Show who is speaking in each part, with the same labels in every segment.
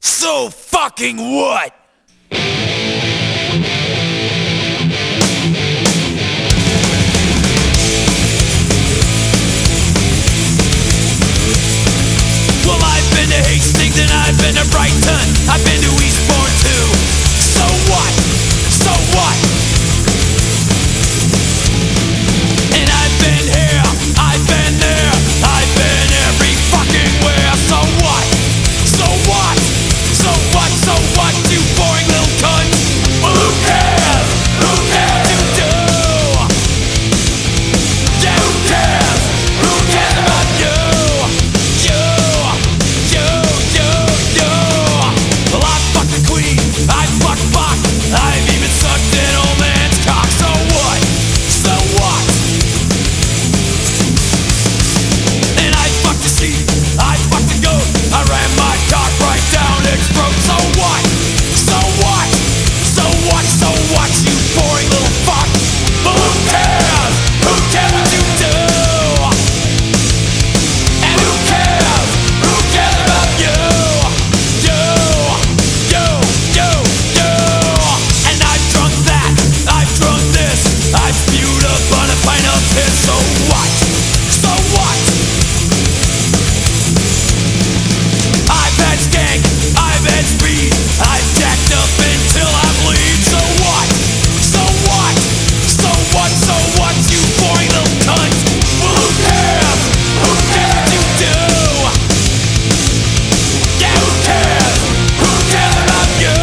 Speaker 1: So fucking what? Well, I've been to Hastings and I've been to Brighton. I've been to Eastbourne too. So what? So what? And I've been here, I've been there, I've been every fucking where. So what? So what? So what? So what? You boring little cunt. Well, who cares? Who cares what you do? Yeah, who cares? Who cares about you? Well, I fucked the queen, I fucked Bach, I've even sucked an old man's cock. So what? So what? And I fucked the sheep, I fucked the goat, I ran my cock right down its throat. So what? So what? So what? So what? You boring little fuck. But who cares? Who cares what you do? And who cares? Who cares about you? And I've drunk that, I've drunk this, I've spewed upon a pint of piss. So what? So what? I've had skank, I've had speed, I've jacked up until I bleed. So what? So what? So what? So what? You boring little cunt. Well, who cares? Who cares what you do? Yeah, who cares? Who cares about you?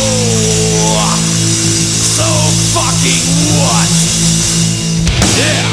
Speaker 1: Fucking what? Yeah.